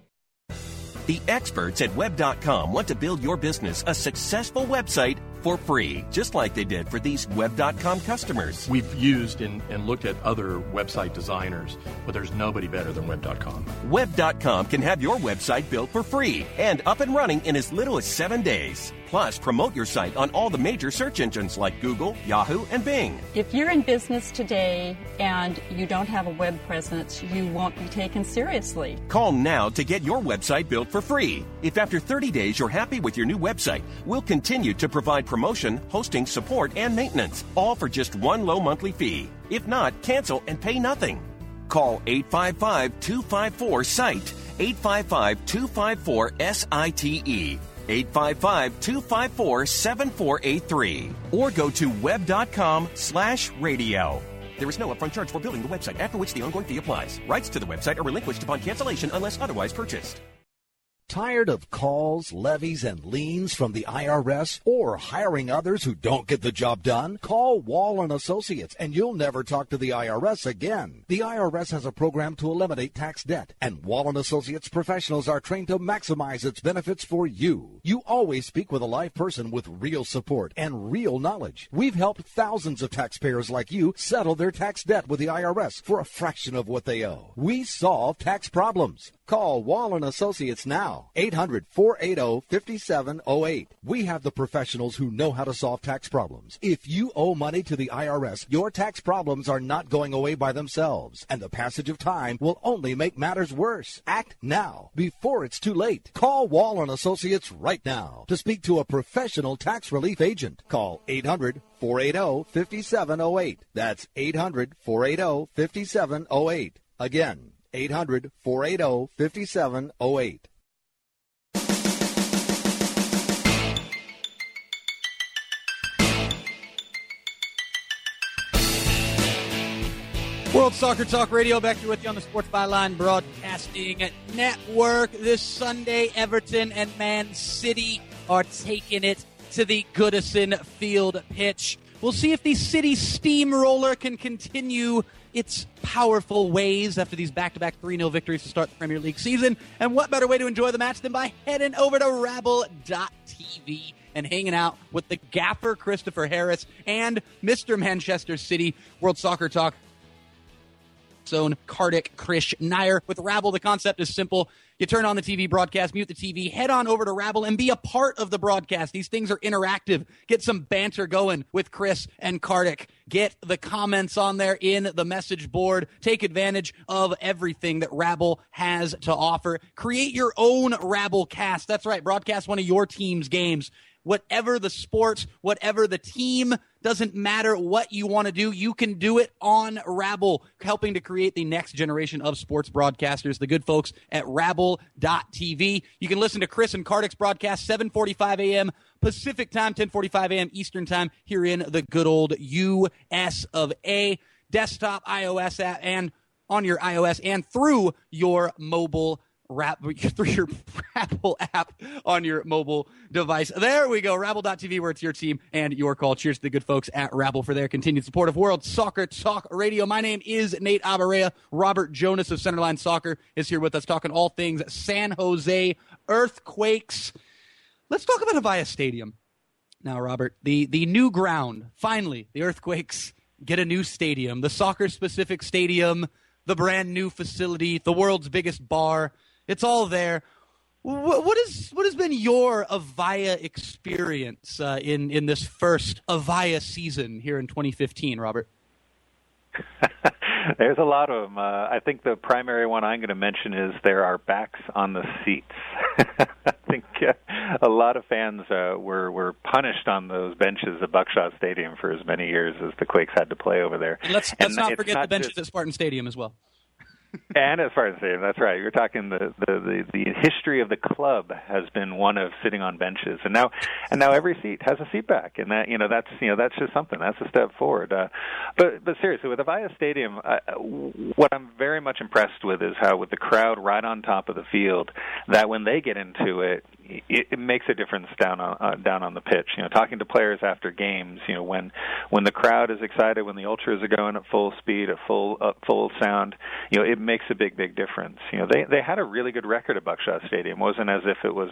The experts at Web.com want to build your business a successful website for free, just like they did for these Web.com customers. We've used and looked at other website designers, but there's nobody better than Web.com. Web.com can have your website built for free and up and running in as little as 7 days. Plus, promote your site on all the major search engines like Google, Yahoo, and Bing. If you're in business today and you don't have a web presence, you won't be taken seriously. Call now to get your website built for free. If after 30 days you're happy with your new website, we'll continue to provide promotion, hosting, support, and maintenance, all for just one low monthly fee. If not, cancel and pay nothing. Call 855-254-SITE, 855-254-SITE. 855-254-7483 or go to web.com/radio. There is no upfront charge for building the website, after which the ongoing fee applies. Rights to the website are relinquished upon cancellation unless otherwise purchased. Tired of calls, levies, and liens from the IRS or hiring others who don't get the job done? Call Wall & Associates and you'll never talk to the IRS again. The IRS has a program to eliminate tax debt, and Wall & Associates professionals are trained to maximize its benefits for you. You always speak with a live person with real support and real knowledge. We've helped thousands of taxpayers like you settle their tax debt with the IRS for a fraction of what they owe. We solve tax problems. Call Wall & Associates now, 800-480-5708. We have the professionals who know how to solve tax problems. If you owe money to the IRS, your tax problems are not going away by themselves, and the passage of time will only make matters worse. Act now, before it's too late. Call Wall & Associates right now to speak to a professional tax relief agent. Call 800-480-5708. That's 800-480-5708. Again, 800-480-5708. World Soccer Talk Radio, back here with you on the Sports Byline Broadcasting Network. This Sunday, Everton and Man City are taking it to the Goodison Field pitch We'll see if the City Steamroller can continue its powerful ways after these back-to-back 3-0 victories to start the Premier League season. And what better way to enjoy the match than by heading over to Rabble.tv and hanging out with the gaffer, Christopher Harris, and Mr. Manchester City World Soccer Talk zone, Kartik Krish Nair. With Rabble, the concept is simple. You turn on the TV broadcast, mute the TV, head on over to Rabble, and be a part of the broadcast. These things are interactive. Get some banter going with Chris and Kartik. Get the comments on there in the message board. Take advantage of everything that Rabble has to offer. Create your own Rabble cast. That's right, broadcast one of your team's games. Whatever the sport, whatever the team, doesn't matter what you want to do, you can do it on Rabble, helping to create the next generation of sports broadcasters, the good folks at Rabble.tv. You can listen to Chris and Kartik's broadcast, 7:45 a.m. Pacific time, 10:45 a.m. Eastern time, here in the good old U.S. of A. Desktop, iOS app, and on your iOS and through your mobile through your Rabble app on your mobile device. There we go. Rabble.tv, where it's your team and your call. Cheers to the good folks at Rabble for their continued support of World Soccer Talk Radio. My name is Nate Abaurrea. Robert Jonas of Centerline Soccer is here with us, talking all things San Jose Earthquakes. Let's talk about Avaya Stadium. Now, Robert, the new ground. Finally, the Earthquakes get a new stadium. The soccer-specific stadium, the brand new facility, the world's biggest bar. It's all there. What has been your Avaya experience in this first Avaya season here in 2015, Robert? There's a lot of them. I think the primary one I'm going to mention is there are backs on the seats. I think a lot of fans were punished on those benches at Buckshot Stadium for as many years as the Quakes had to play over there. And let's not forget the benches at Spartan Stadium as well. And as far as that's right. You're talking the history of the club has been one of sitting on benches, and now every seat has a seat back, and that's just something. That's a step forward. But seriously, with Avaya Stadium, what I'm very much impressed with is how, with the crowd right on top of the field, that when they get into it, it makes a difference down on the pitch. Talking to players after games, when the crowd is excited, when the ultras are going at full speed, at full sound, it makes a big difference. They had a really good record at Buckshot Stadium. It wasn't as if it was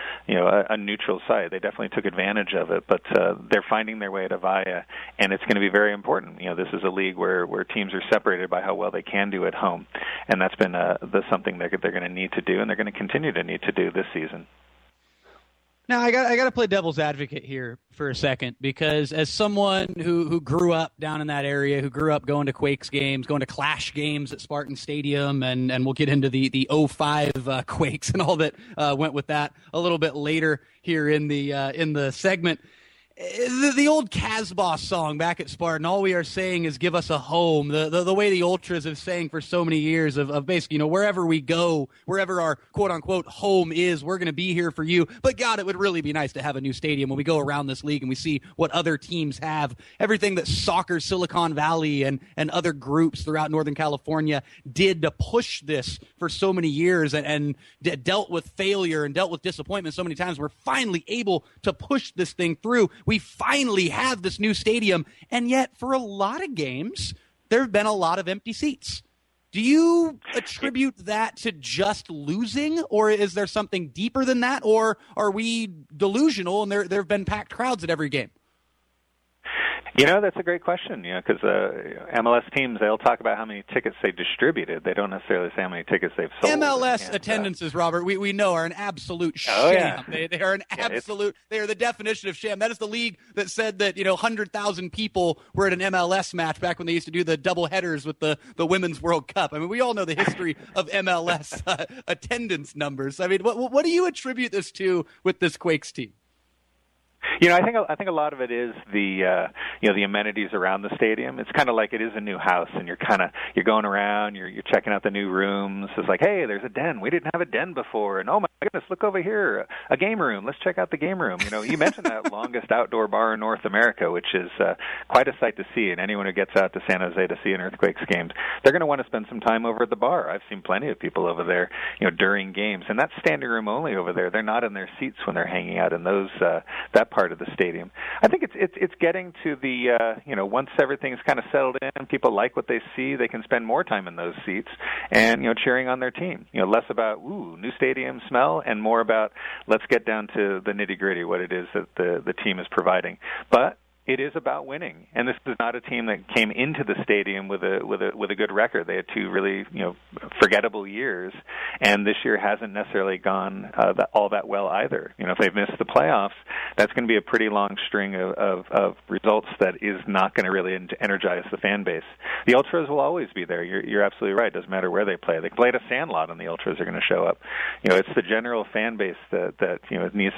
a neutral site. They definitely took advantage of it, but they're finding their way at Avaya, and it's going to be very important. This is a league where teams are separated by how well they can do at home, and that's been something they're going to need to do, and they're going to continue to need to do this season. Now, I got to play devil's advocate here for a second, because as someone who grew up down in that area, who grew up going to Quakes games, going to Clash games at Spartan Stadium, and we'll get into the 05 Quakes and all that went with that a little bit later here in the segment. The old Casbah song back at Spartan, all we are saying is give us a home. The way the Ultras have sang for so many years of basically, wherever we go, wherever our quote-unquote home is, we're going to be here for you. But, God, it would really be nice to have a new stadium when we go around this league and we see what other teams have. Everything that Soccer Silicon Valley and other groups throughout Northern California did to push this for so many years and dealt with failure and dealt with disappointment so many times. We're finally able to push this thing through. We finally have this new stadium, and yet for a lot of games, there have been a lot of empty seats. Do you attribute that to just losing, or is there something deeper than that, or are we delusional and there have been packed crowds at every game? That's a great question, because MLS teams, they'll talk about how many tickets they distributed. They don't necessarily say how many tickets they've sold. MLS attendances, Robert, we know are an absolute sham. Oh, yeah. They are an absolute, they are the definition of sham. That is the league that said that, 100,000 people were at an MLS match back when they used to do the double headers with the Women's World Cup. I mean, we all know the history of MLS attendance numbers. I mean, what do you attribute this to with this Quakes team? I think a lot of it is the amenities around the stadium. It's kind of like it is a new house, and you're going around, you're checking out the new rooms. It's like, hey, there's a den. We didn't have a den before, and oh my goodness, look over here, a game room. Let's check out the game room. You mentioned that longest outdoor bar in North America, which is quite a sight to see. And anyone who gets out to San Jose to see an Earthquakes game, they're going to want to spend some time over at the bar. I've seen plenty of people over there, during games, and that's standing room only over there. They're not in their seats when they're hanging out in those that that part of the stadium. I think it's getting to the once everything's kind of settled in, people like what they see, they can spend more time in those seats and cheering on their team. Less about new stadium smell and more about let's get down to the nitty-gritty, what it is that the team is providing. But it is about winning, and this is not a team that came into the stadium with a good record. They had two really forgettable years, and this year hasn't necessarily gone all that well either. If they've missed the playoffs, that's going to be a pretty long string of results that is not going to really energize the fan base. The Ultras will always be there. You're absolutely right. It doesn't matter where they play. They play at a Sandlot, and the Ultras are going to show up. It's the general fan base that needs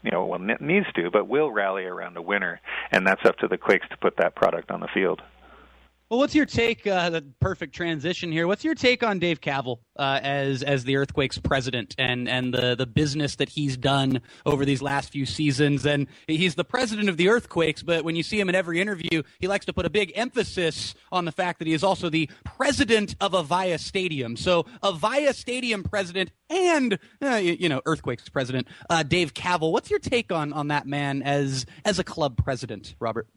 to, but will rally around a winner, and that's up to the Quakes to put that product on the field. Well, what's your take, the perfect transition here, what's your take on Dave Kaval as the Earthquakes president and the business that he's done over these last few seasons? And he's the president of the Earthquakes, but when you see him in every interview, he likes to put a big emphasis on the fact that he is also the president of Avaya Stadium. So Avaya Stadium president and, Earthquakes president, Dave Kaval. What's your take on that man as a club president, Robert?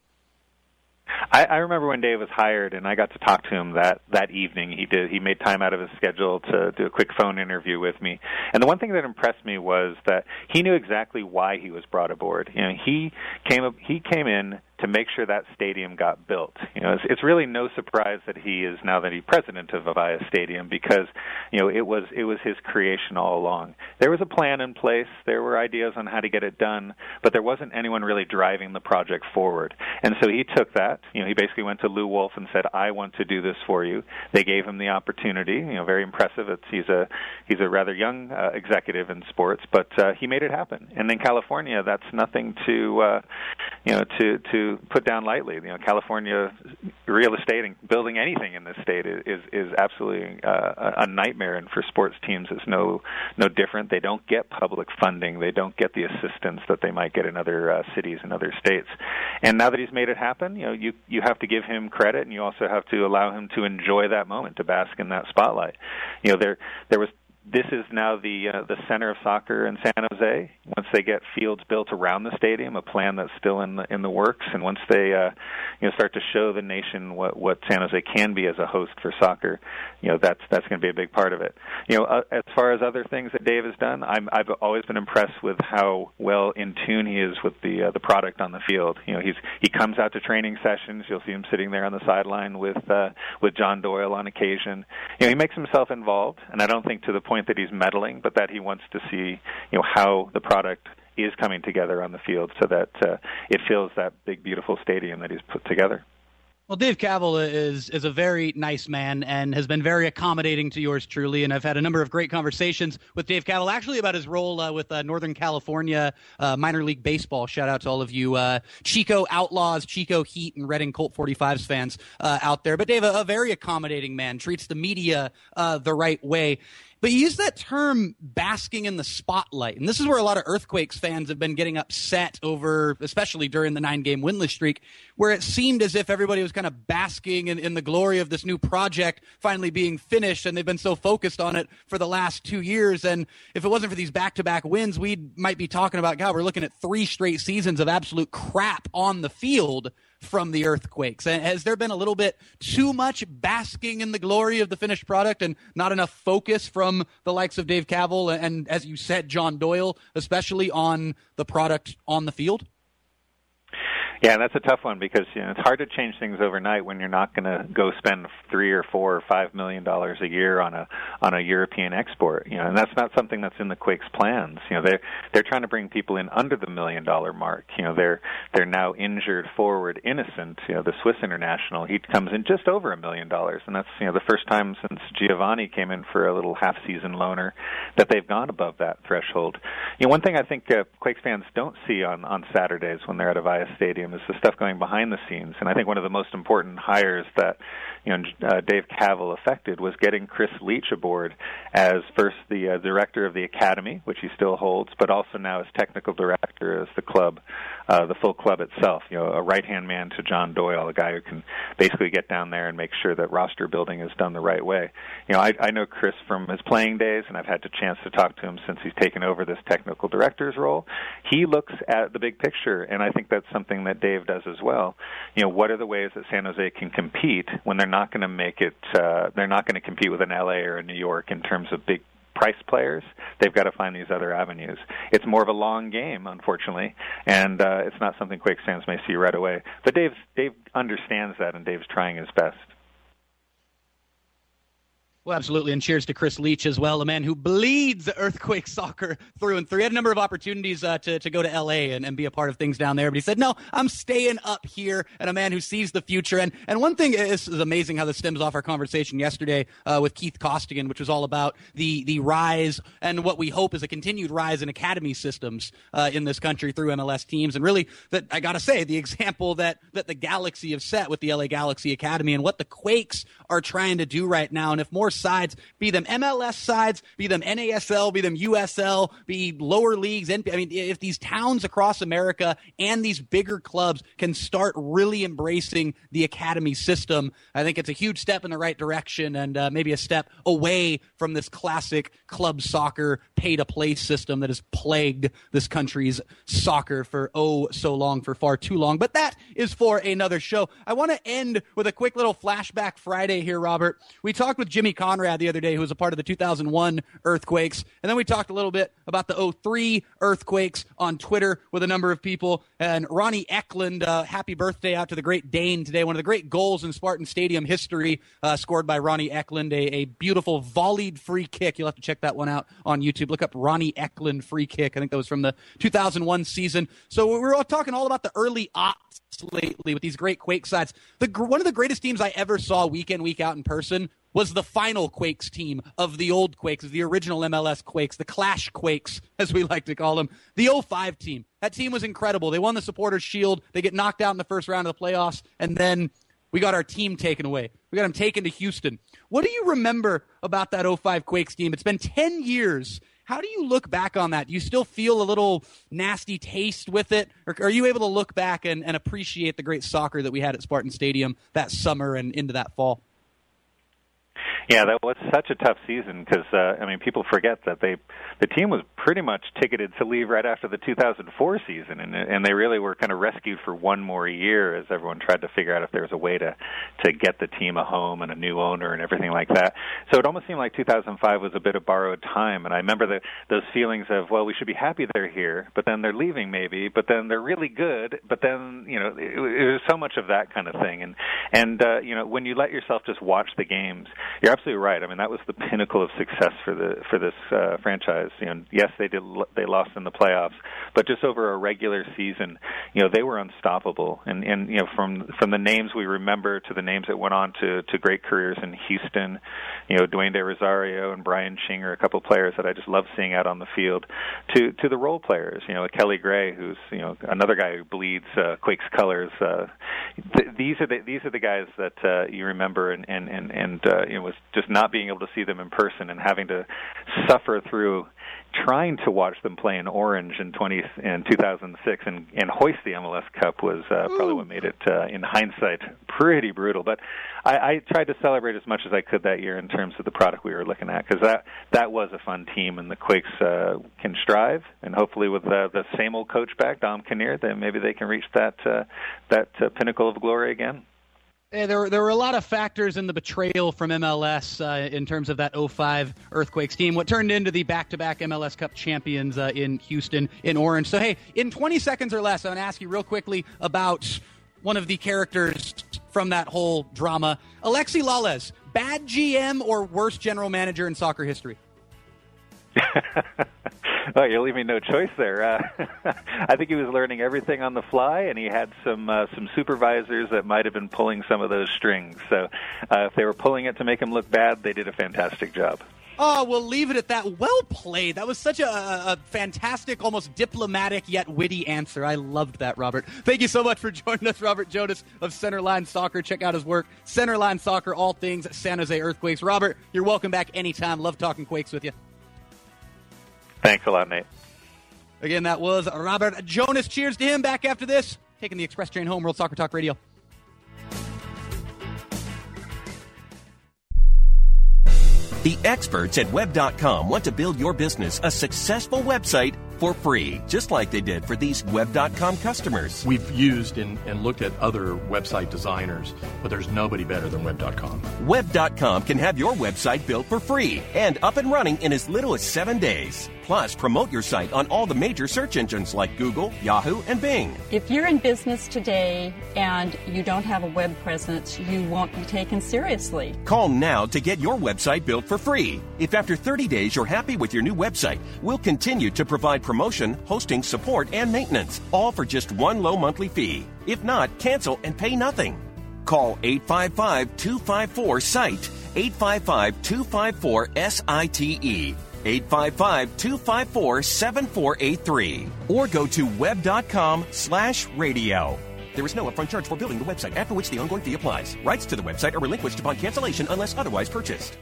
I remember when Dave was hired, and I got to talk to him that evening. He made time out of his schedule to do a quick phone interview with me. And the one thing that impressed me was that he knew exactly why he was brought aboard. He came in to make sure that stadium got built. It's really no surprise that he is now the president of Avaya Stadium because, it was his creation all along. There was a plan in place, there were ideas on how to get it done, but there wasn't anyone really driving the project forward. And so he took that. He basically went to Lou Wolf and said, "I want to do this for you." They gave him the opportunity. Very impressive. He's a rather young executive in sports, but he made it happen. And in California, that's nothing to put down lightly. California real estate and building anything in this state is absolutely a nightmare, and for sports teams it's no different. They don't get public funding. They don't get the assistance that they might get in other cities and other states. And now that he's made it happen, you have to give him credit, and you also have to allow him to enjoy that moment, to bask in that spotlight. This is now the center of soccer in San Jose. Once they get fields built around the stadium, a plan that's still in the works, and once they start to show the nation what San Jose can be as a host for soccer, that's going to be a big part of it. As far as other things that Dave has done, I've always been impressed with how well in tune he is with the product on the field. He comes out to training sessions. You'll see him sitting there on the sideline with John Doyle on occasion. He makes himself involved, and I don't think to the point that he's meddling, but that he wants to see how the product is coming together on the field so that it fills that big, beautiful stadium that he's put together. Well, Dave Kaval is a very nice man and has been very accommodating to yours truly, and I've had a number of great conversations with Dave Kaval, actually about his role with Northern California minor league baseball. Shout out to all of you Chico Outlaws, Chico Heat, and Reading Colt 45s fans out there. But Dave, a very accommodating man, treats the media the right way. But you use that term, basking in the spotlight. And this is where a lot of Earthquakes fans have been getting upset over, especially during the 9-game winless streak, where it seemed as if everybody was kind of basking in the glory of this new project finally being finished, and they've been so focused on it for the last 2 years. And if it wasn't for these back-to-back wins, we might be talking about, God, we're looking at 3 straight seasons of absolute crap on the field from the Earthquakes. And has there been a little bit too much basking in the glory of the finished product and not enough focus from the likes of Dave Kaval and, as you said, John Doyle, especially on the product on the field? Yeah, that's a tough one because it's hard to change things overnight when you're not going to go spend $3 or $4 or $5 million a year on a European export. And that's not something that's in the Quakes' plans. They're trying to bring people in under the $1 million mark. They're now injured forward Innocent, the Swiss international. He comes in just over $1 million, and that's the first time since Giovanni came in for a little half-season loaner that they've gone above that threshold. One thing I think Quakes fans don't see on Saturdays when they're at Avaya Stadium is the stuff going behind the scenes. And I think one of the most important hires that Dave Cavill affected was getting Chris Leach aboard as first the director of the academy, which he still holds, but also now as technical director as the club, the full club itself. A right-hand man to John Doyle, a guy who can basically get down there and make sure that roster building is done the right way. I know Chris from his playing days, and I've had the chance to talk to him since he's taken over this technical director's role. He looks at the big picture, and I think that's something that Dave does as well. What are the ways that San Jose can compete when they're not going to make it? They're not going to compete with an LA or a New York in terms of big price players. They've got to find these other avenues. It's more of a long game, unfortunately, and it's not something Quakes fans may see right away. But Dave understands that, and Dave's trying his best. Well, absolutely, and cheers to Chris Leach as well, a man who bleeds Earthquake soccer through and through. He had a number of opportunities to go to L.A. and be a part of things down there, but he said, no, I'm staying up here, and a man who sees the future. And one thing is amazing how this stems off our conversation yesterday with Keith Costigan, which was all about the rise and what we hope is a continued rise in academy systems in this country through MLS teams. And really, that I got to say, the example that the Galaxy have set with the L.A. Galaxy Academy and what the Quakes are trying to do right now, and if more sides, be them MLS sides, be them NASL, be them USL, be lower leagues. I mean, if these towns across America and these bigger clubs can start really embracing the academy system, I think it's a huge step in the right direction and maybe a step away from this classic club soccer pay-to-play system that has plagued this country's soccer for so long, for far too long. But that is for another show. I want to end with a quick little flashback Friday here, Robert. We talked with Jimmy Conrad the other day, who was a part of the 2001 Earthquakes, and then we talked a little bit about the 2003 Earthquakes on Twitter with a number of people. And Ronnie Eklund, happy birthday out to the Great Dane today. One of the great goals in Spartan Stadium history scored by Ronnie Eklund, a beautiful volleyed free kick. You'll have to check that one out on YouTube. Look up Ronnie Eklund free kick. I think that was from the 2001 season. So we're all talking all about the early aughts lately with these great Quake sides. One of the greatest teams I ever saw week in, week out in person was the final Quakes team of the old Quakes, the original MLS Quakes, the Clash Quakes, as we like to call them, the 2005 team. That team was incredible. They won the Supporters' Shield. They get knocked out in the first round of the playoffs, and then we got our team taken away. We got them taken to Houston. What do you remember about that 2005 Quakes team? It's been 10 years. How do you look back on that? Do you still feel a little nasty taste with it? Or are you able to look back and appreciate the great soccer that we had at Spartan Stadium that summer and into that fall? Yeah, that was such a tough season because, people forget that the team was pretty much ticketed to leave right after the 2004 season, and they really were kind of rescued for one more year as everyone tried to figure out if there was a way to get the team a home and a new owner and everything like that. So it almost seemed like 2005 was a bit of borrowed time, and I remember those feelings of, well, we should be happy they're here, but then they're leaving maybe, but then they're really good, but then, it was so much of that kind of thing. And when you let yourself just watch the games, you're absolutely right. I mean, that was the pinnacle of success for this franchise. Yes, they lost in the playoffs, but just over a regular season, they were unstoppable. And from the names we remember to the names that went on to great careers in Houston, Dwayne De Rosario and Brian Chinger, a couple of players that I just love seeing out on the field, to the role players. Kelly Gray, who's another guy who bleeds Quakes colors. These are the guys that you remember, and was just not being able to see them in person and having to suffer through trying to watch them play in Orange in 2006 and hoist the MLS Cup was probably what made it, in hindsight, pretty brutal. But I tried to celebrate as much as I could that year in terms of the product we were looking at, because that was a fun team, and the Quakes can strive, and hopefully with the same old coach back, Dom Kinnear, then maybe they can reach that pinnacle of glory again. Yeah, there were a lot of factors in the betrayal from MLS in terms of that 2005 Earthquakes team, what turned into the back-to-back MLS Cup champions in Houston, in Orange. So, hey, in 20 seconds or less, I'm going to ask you real quickly about one of the characters from that whole drama. Alexi Lalas, bad GM or worst general manager in soccer history? Oh, you're leaving no choice there. I think he was learning everything on the fly, and he had some supervisors that might have been pulling some of those strings. So if they were pulling it to make him look bad, they did a fantastic job. Oh, we'll leave it at that. Well played. That was such a fantastic, almost diplomatic yet witty answer. I loved that, Robert. Thank you so much for joining us, Robert Jonas of Centerline Soccer. Check out his work, Centerline Soccer, all things San Jose Earthquakes. Robert, you're welcome back anytime. Love talking Quakes with you. Thanks a lot, Nate. Again, that was Robert Jonas. Cheers to him. Back after this, taking the express train home, World Soccer Talk Radio. The experts at Web.com want to build your business a successful website for free, just like they did for these Web.com customers. We've used and looked at other website designers, but there's nobody better than Web.com. Web.com can have your website built for free and up and running in as little as 7 days. Plus, promote your site on all the major search engines like Google, Yahoo, and Bing. If you're in business today and you don't have a web presence, you won't be taken seriously. Call now to get your website built for free. If after 30 days you're happy with your new website, we'll continue to provide promotion, hosting, support, and maintenance, all for just one low monthly fee. If not, cancel and pay nothing. Call 855-254-SITE, 855-254-SITE. 855-254-7483 or go to web.com/radio. There is no upfront charge for building the website, after which the ongoing fee applies. Rights to the website are relinquished upon cancellation unless otherwise purchased.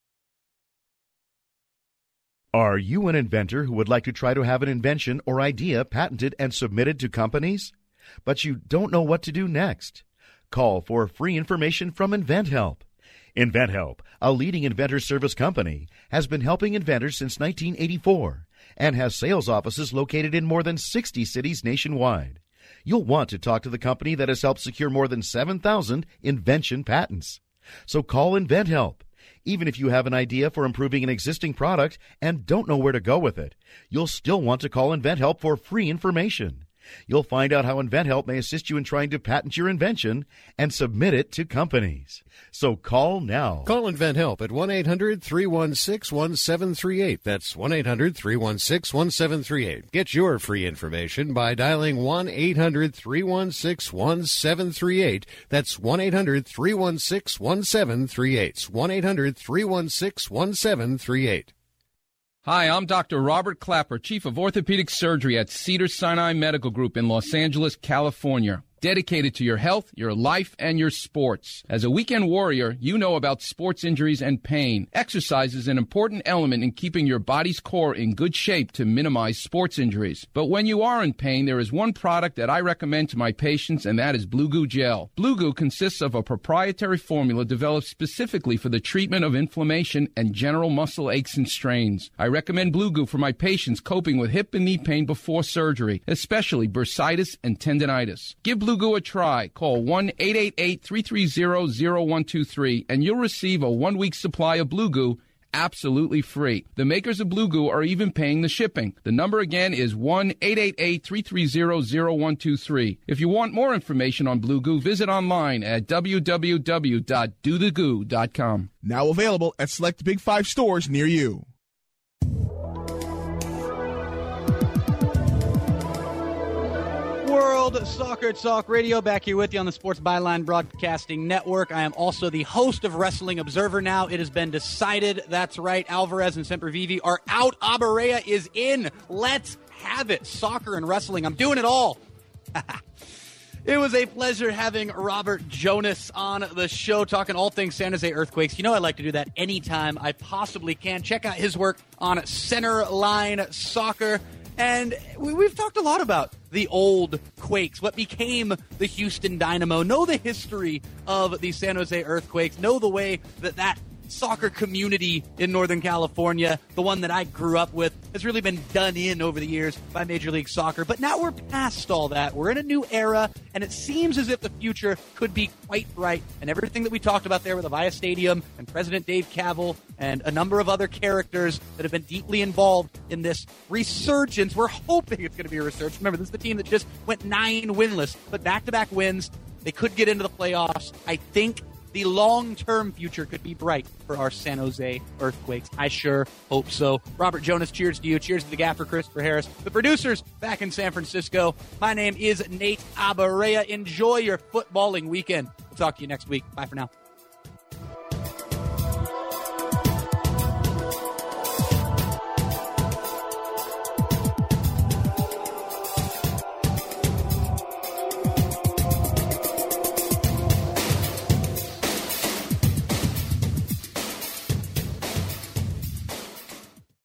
Are you an inventor who would like to try to have an invention or idea patented and submitted to companies, but you don't know what to do next? Call for free information from InventHelp. InventHelp, a leading inventor service company, has been helping inventors since 1984 and has sales offices located in more than 60 cities nationwide. You'll want to talk to the company that has helped secure more than 7,000 invention patents. So call InventHelp. Even if you have an idea for improving an existing product and don't know where to go with it, you'll still want to call InventHelp for free information. You'll find out how InventHelp may assist you in trying to patent your invention and submit it to companies. So call now. Call InventHelp at 1-800-316-1738. That's 1-800-316-1738. Get your free information by dialing 1-800-316-1738. That's 1-800-316-1738. 1-800-316-1738. Hi, I'm Dr. Robert Clapper, Chief of Orthopedic Surgery at Cedars-Sinai Medical Group in Los Angeles, California. Dedicated to your health, your life, and your sports. As a weekend warrior, you know about sports injuries and pain. Exercise is an important element in keeping your body's core in good shape to minimize sports injuries. But when you are in pain, there is one product that I recommend to my patients, and that is Blue Goo Gel. Blue Goo consists of a proprietary formula developed specifically for the treatment of inflammation and general muscle aches and strains. I recommend Blue Goo for my patients coping with hip and knee pain before surgery, especially bursitis and tendinitis. Give Blue Goo a try. Call 1-888-330-0123 and you'll receive a 1-week supply of Blue Goo absolutely free. The makers of Blue Goo are even paying the shipping. The number again is 1-888-330-0123. If you want more information on Blue Goo, visit online at www.dothegoo.com. Now available at select Big 5 stores near you. World Soccer Talk Radio, back here with you on the Sports Byline Broadcasting Network. I am also the host of Wrestling Observer now. It has been decided. That's right. Alvarez and Sempervive are out. Abarea is in. Let's have it. Soccer and wrestling. I'm doing it all. It was a pleasure having Robert Jonas on the show, talking all things San Jose Earthquakes. You know I like to do that anytime I possibly can. Check out his work on Centerline Soccer. And we've talked a lot about the old Quakes, what became the Houston Dynamo. Know the history of the San Jose Earthquakes. Know the way that soccer community in Northern California, the one that I grew up with, has really been done in over the years by Major League Soccer. But now we're past all that. We're in a new era, and it seems as if the future could be quite bright. And everything that we talked about there with Avaya Stadium and President Dave Cavill and a number of other characters that have been deeply involved in this resurgence. We're hoping it's going to be a resurgence. Remember, this is the team that just went 9 winless, but back-to-back wins. They could get into the playoffs. I think the long-term future could be bright for our San Jose Earthquakes. I sure hope so. Robert Jonas, cheers to you. Cheers to the gaffer, Christopher Harris. The producers back in San Francisco. My name is Nate Abarea. Enjoy your footballing weekend. We'll talk to you next week. Bye for now.